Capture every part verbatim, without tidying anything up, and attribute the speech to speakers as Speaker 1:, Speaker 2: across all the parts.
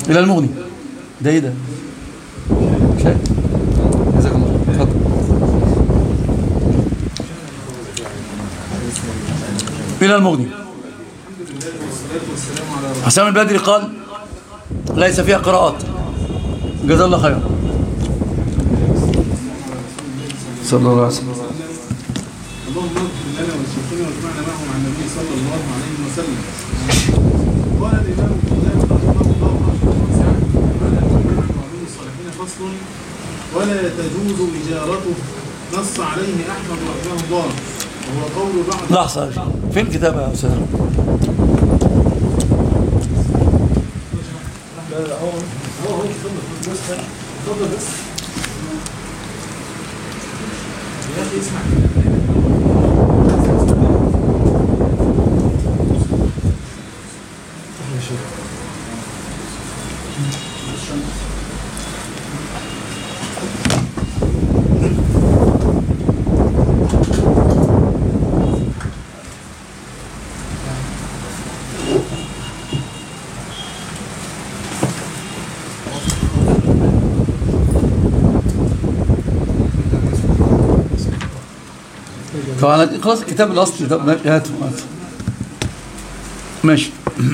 Speaker 1: إلى المغني. ده إيه ده؟ شايف؟ جزاك الله. اتفضل. إلى المغني. حسام البدري قال ليس فيها قراءات. جزا الله خيرا. صلى الله عليه وسلم.
Speaker 2: اللهم اغفر لنا ولشيخنا واجمعنا معهم عن النبي صلى الله عليه وسلم. قال الإمام قدامة رحمه الله رحمه واسعة على المعلوم الصالحين فصل ولا تجوز إجارته نص عليه أحمد رحمه الله وهو قول بعض.
Speaker 1: لحظة فين الكتاب يا أستاذ؟
Speaker 2: لا لا هو هو هو بس اتفضل بس يا أخي اسمع
Speaker 1: طبعا خلاص الكتاب الاصلي ده هاته ماشي.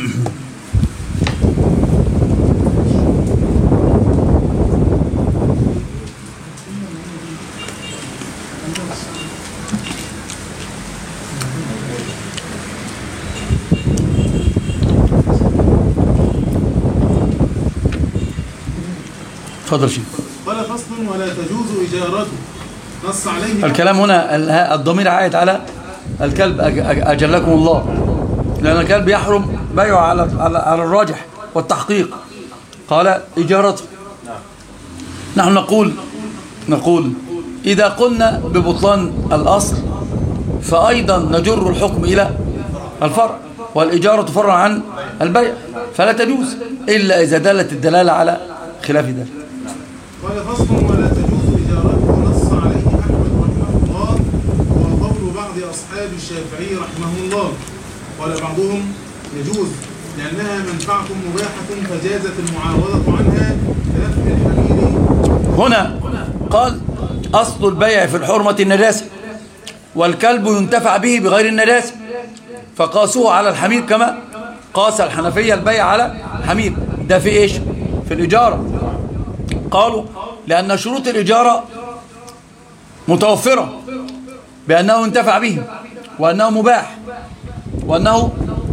Speaker 1: تفضل شيخ.
Speaker 2: قال فصل ولا تجوز إجارته نص عليه.
Speaker 1: الكلام هنا الضمير عائد على الكلب أجلكم الله، لأن الكلب يحرم بيعه على على الراجح والتحقيق. قال إجارته. نحن نقول نقول إذا قلنا ببطلان الأصل فأيضا نجر الحكم إلى الفرع، والإجارة فرع عن البيع فلا تجوز إلا إذا دلت الدلالة على خلاف ذلك.
Speaker 2: قال فصل ولا تجوز إجارته نص عليه أحمد رحمه الله وقول بعض أصحاب الشافعي رحمه الله. قال بعضهم يجوز لأنها منفعة مباحة فجازت المعاوضة عنها كنفع الحمير.
Speaker 1: هنا قال أصل البيع في الحرمة النجاسة، والكلب ينتفع به بغير النجاسة، فقاسوه على الحمير كما قاس الحنفية البيع على الحمير. ده في إيش؟ في الإجارة. قالوا لأن شروط الإجارة متوفرة بأنه ينتفع به وأنه مباح وأنه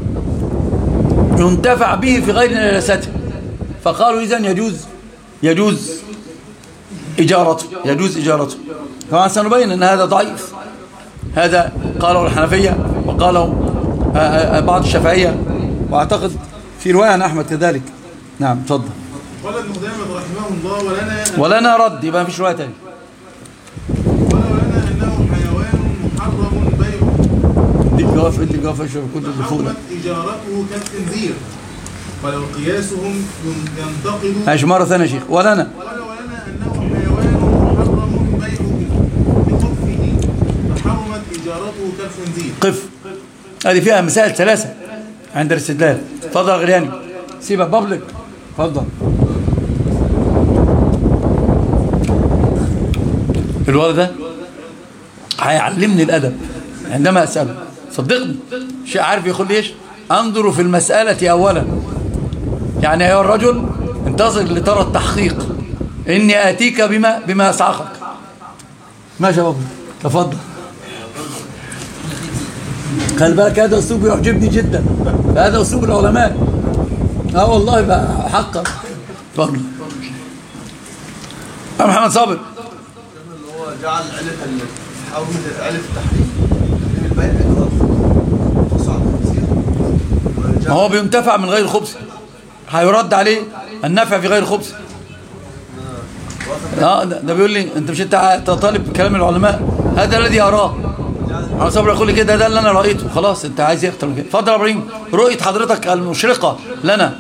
Speaker 1: ينتفع به في غير نجاسته، فقالوا إذن يجوز يجوز إجارته يجوز إجارته. طبعا سنبين أن هذا ضعيف. هذا قاله الحنفية وقاله بعض الشافعية، وأعتقد في رواية عن أحمد كذلك. نعم تفضل.
Speaker 2: قال ابن قدامة رحمه الله ولنا
Speaker 1: ولنا رد، يبقى مفيش رواية تاني.
Speaker 2: قال ولنا أنه حيوان محرم بيعه.
Speaker 1: دي جواف انت جواف اشرب كنت الدخول.
Speaker 2: إجارته كالخنزير ولو قياسهم ينتقد.
Speaker 1: ماشي مرة ثانية يا شيخ. ولنا
Speaker 2: قال ولنا أنه حيوان محرم بيعه بخفه فحرمت إجارته كالخنزير.
Speaker 1: قف. هذه فيها مسائل ثلاثة عند الاستدلال. تفضل يا غرياني، سيبك بابلك. تفضل. الولد ده هيعلمني الأدب عندما أسأله، صدقني شيء عارف يقول لي ايش؟ انظروا في المسألة أولا، يعني أيها الرجل انتظر لترى التحقيق، إني آتيك بما بما يسعقك. ماشي يا بابا تفضل. خلي بالك هذا أسلوب يعجبني جدا، هذا أسلوب العلماء. اه والله بقى حقا. تفضل يا محمد صابر.
Speaker 3: اللي هو جعل علة حول علة التحريم البيع
Speaker 1: ما هو بينتفع من غير خبز، هيرد عليه النفع في غير خبز. اه ده بيقول لي انت مش انت طالب بكلام العلماء، هذا الذي اراه. محمد صابر يقول لي كده، ده اللي انا رايته. خلاص انت عايز ايه اكتر من كده؟ اتفضل يا ابراهيم، رؤيه حضرتك المشرقه لنا.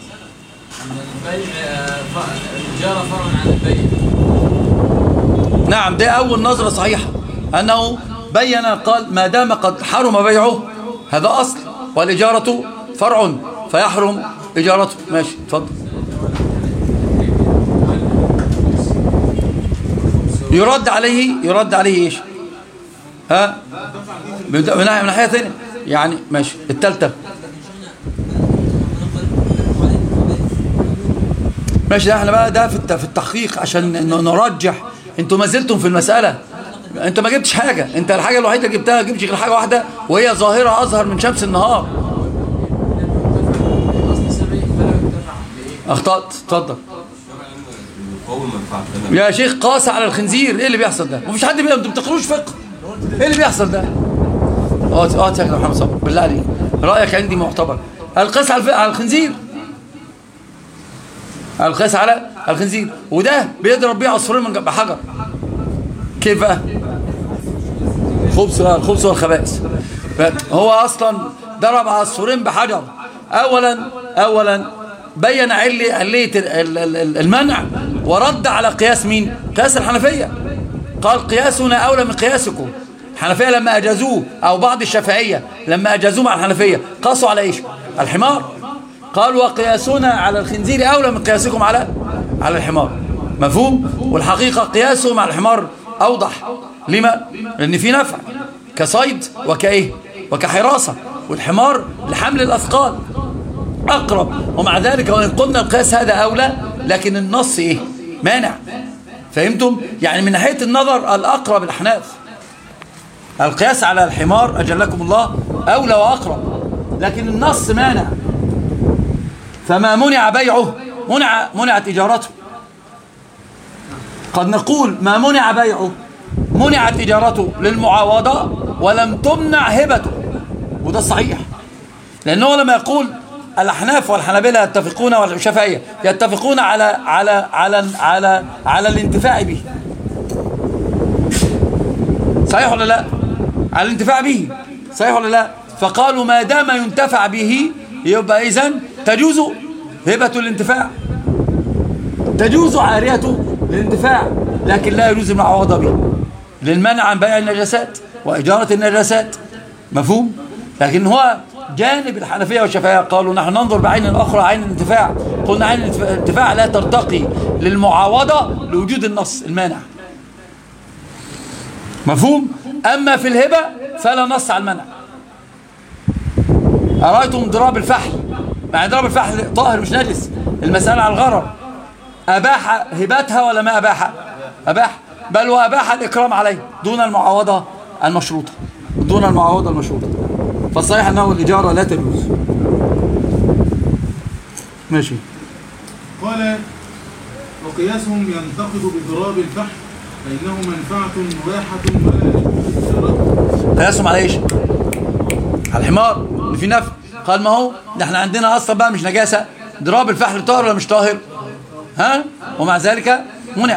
Speaker 4: البيع الإجارة فرع عن البيع.
Speaker 1: نعم، ده أول نظرة صحيحة، أنه بين قال ما دام قد حرم بيعه هذا أصل، والإجارة فرع فيحرم إجارته. ماشي اتفضل. يرد عليه يرد عليه ايش؟ ها من ناحيه ثانيه يعني. ماشي. الثالثه ماشي. ده احنا بقى ده في في التحقيق عشان نرجح. انتوا ما زلتم في المساله، انت ما جبتش حاجه. انت الحاجه الوحيده اللي جبتها جبتش غير حاجه واحده وهي ظاهره اظهر من شمس النهار. اخطات. اتفضل يا شيخ. قاس على الخنزير. ايه اللي بيحصل ده؟ مفيش حد بي... انتوا بتقروش فقه. ايه اللي بيحصل ده؟ اه اه يا محمد صبري بالله عليك، رايك عندي معتبر. القاس على على الخنزير. القاس على الخنزير وده بيضرب بيه عصفورين من بحجر. كيف بقى؟ خبز الخبز والخبائث. هو اصلا ضرب عصفورين بحجر. اولا اولا بين علي عليه المنع ورد على قياس مين؟ قياس الحنفية. قال قياسنا أولى من قياسكم. الحنفية لما أجازوه أو بعض الشافعية لما أجازوه مع الحنفية قاسوا على إيش؟ الحمار. قال وقياسنا على الخنزير أولى من قياسكم على على الحمار. مفهوم؟ والحقيقة قياسه مع الحمار أوضح. لما؟ لأن في نفع كصيد وكإيه؟ وكحراسة. والحمار لحمل الأثقال أقرب. ومع ذلك وإن قلنا القياس هذا أولى لكن النص إيه؟ مانع. فهمتم؟ يعني من ناحية النظر الأقرب الأحناف. القياس على الحمار أجلكم الله أولى وأقرب لكن النص مانع. فما منع بيعه منع منعت إجارته. قد نقول ما منع بيعه منعت إجارته للمعاوضة ولم تمنع هبته. وده صحيح لأنه لما يقول الأحناف والحنابلة يتفقون والشافعية يتفقون على على على على على الانتفاع به. صحيح ولا لا؟ على الانتفاع به. صحيح ولا لا؟ فقالوا ما دام ينتفع به يبقى إذن تجوز هبة الانتفاع، تجوز عارية الانتفاع، لكن لا يجوز المعاوضة به للمنع عن بيع النجاسات وإجارة النجاسات. مفهوم؟ لكن هو جانب الحنفية والشافعية قالوا نحن ننظر بعين أخرى عين الانتفاع. قلنا عين الانتفاع لا ترتقي للمعاوضة لوجود النص المانع. مفهوم؟ أما في الهبة فلا نص على المنع. أرأيتم ضراب الفحل؟ مع ضراب الفحل طاهر مش نجس. المسألة على الغرر. أباح هبتها ولا ما أباح؟ أباح، بل وأباح الإكرام عليه دون المعاوضة المشروطة. دون المعاوضة المشروطة. فالصحيح أنه الإجارة لا تجوز. ماشي.
Speaker 2: قال وقياسهم ينتقد بضراب الفحل فإنه منفعة مباحة ولا يجوز إجارته.
Speaker 1: قياسهم على إيش؟ على الحمار اللي فيه نفع. قال ما هو نحن عندنا أصلا بقى مش نجاسة. ضراب الفحل طاهر ولا مش طاهر؟ ها؟ ومع ذلك منع.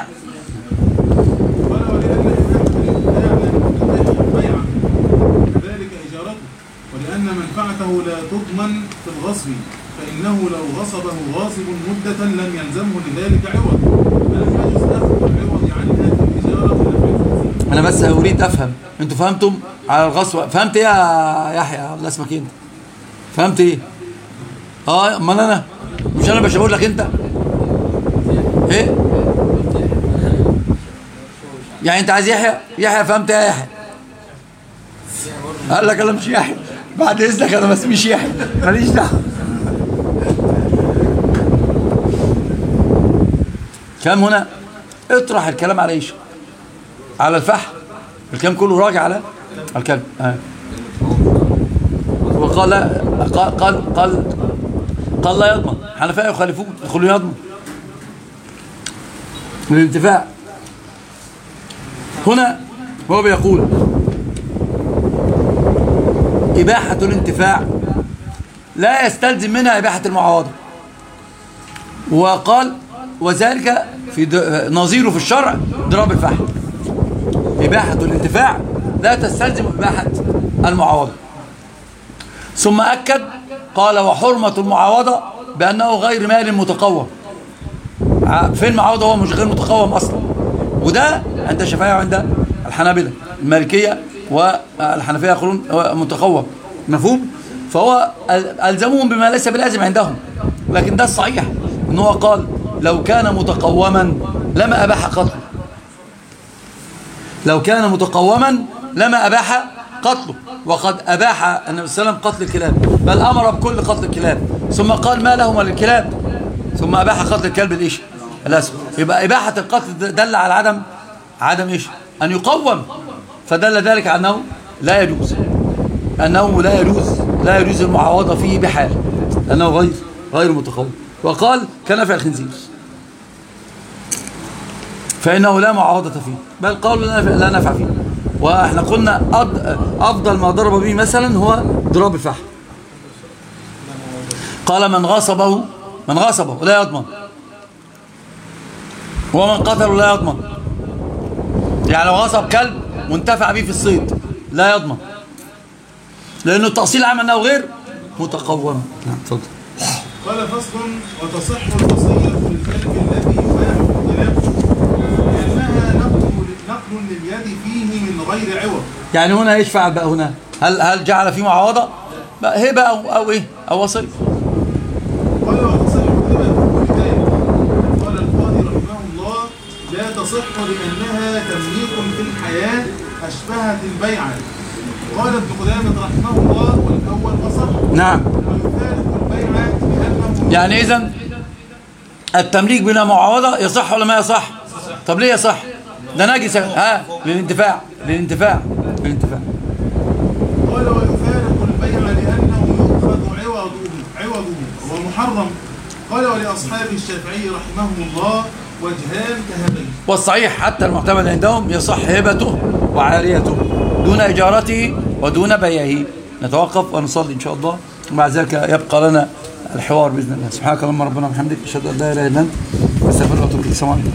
Speaker 2: ولأن منفعته لا تضمن في الغصب فإنه لو غصبه غاصب مدة لم يلزمه لذلك عوض فلم يجوز أخذ العوض عنها في الإجارة.
Speaker 1: أنا بس أريد أفهم أنتوا فهمتم على الغصب؟ فهمت إيه يا يحيى؟ الله اسمك أنت فهمت إيه؟ آه أمال أنا مش أنا بشاور لك أنت إيه؟ يعني أنت عايز يحيى؟ يحيى فهمت إيه يا يحيى؟ قال لك أنا مش يحيى بعد إذنك أنا ما اسميش يحيى ماليش دعوة. كلام هنا اطرح الكلام على ايش؟ على الفحل. الكلام كله راجع على الكلام. آه. وقال قال قال قال, قال لا يضمن. حنفاء يخالفون يقولون يضمن من الانتفاع. هنا هو بيقول إباحة الانتفاع لا يستلزم منها إباحة المعاوضة. وقال وذلك في نظيره في الشرع ضراب الفحل. إباحة الانتفاع لا تستلزم إباحة المعاوضة. ثم أكد قال وحرمة المعاوضة بأنه غير مال متقوم. فين المعاوضة؟ هو مش غير متقوم أصلا. وده عند الشافعية وعند الحنابلة. المالكية والحنفية يقولون متقوم. مفهوم؟ فهو ألزمهم بما ليس بلازم عندهم. لكن ده الصحيح ان هو قال لو كان متقوما لما اباح قتله، لو كان متقوما لما اباح قتله، وقد اباح النبي صلى الله عليه وسلم قتل الكلاب، بل امر بكل قتل الكلاب، ثم قال ما لهما للكلاب، ثم اباح قتل الكلب الايش الاسود. يبقى اباحه القتل دل على عدم عدم ايش ان يقوم، فدل ذلك على انه لا يجوز، انه لا يجوز لا يجوز المعاوضه فيه بحال، لانه غير غير متقوم. وقال كنفع الخنزير فانه لا معاوضه فيه، بل قالوا لا نفع فيه. واحنا قلنا افضل ما ضرب به مثلا هو ضراب الفحل، قال من غصبه من غصبه لا يضمن، ومن قتله لا يضمن. يعني لو غصب كلب وانتفع به في الصيد لا يضمن، لانه التأصيل عام انه غير متقوم. نعم اتفضل.
Speaker 2: قال فصل وتصح الوصية للكلب الذي يباح اختلافه لأنها نقل نقل لليد فيه من غير عوض.
Speaker 1: يعني هنا ايش فعل بقى هنا؟ هل هل جعل فيه معاوضة بقى هبة او او ايه او وصية؟
Speaker 2: قال وتصح الهبة بذلك. قال القاضي رحمه الله لا تصح لأنها تمليك في الحياة أشبهت البيعة. قال ابن قدامة رحمه الله والأول أصح.
Speaker 1: نعم.
Speaker 2: ويفارق البيعة بأنه
Speaker 1: يعني إذن التمليك بلا معاوضة يصح ولا ما يصح؟ طب ليه يصح؟ ده نجس ها للانتفاع للانتفاع للانتفاع.
Speaker 2: قال ويفارق البيع لأنه يؤخذ عوضه عوضه وهو محرم. قال ولأصحاب الشافعي رحمهم الله وجهان كهبين.
Speaker 1: والصحيح حتى المعتمد عندهم يصح هبته وعاريته دون إجارته ودون بيعه. نتوقف ونصلي إن شاء الله، ومع ذلك يبقى لنا الحوار بإذن الله. سبحانك اللهم ربنا وبحمدك أشهد أن لا إله إلا أنت أستغفرك وأتوب إليك. السلام عليكم.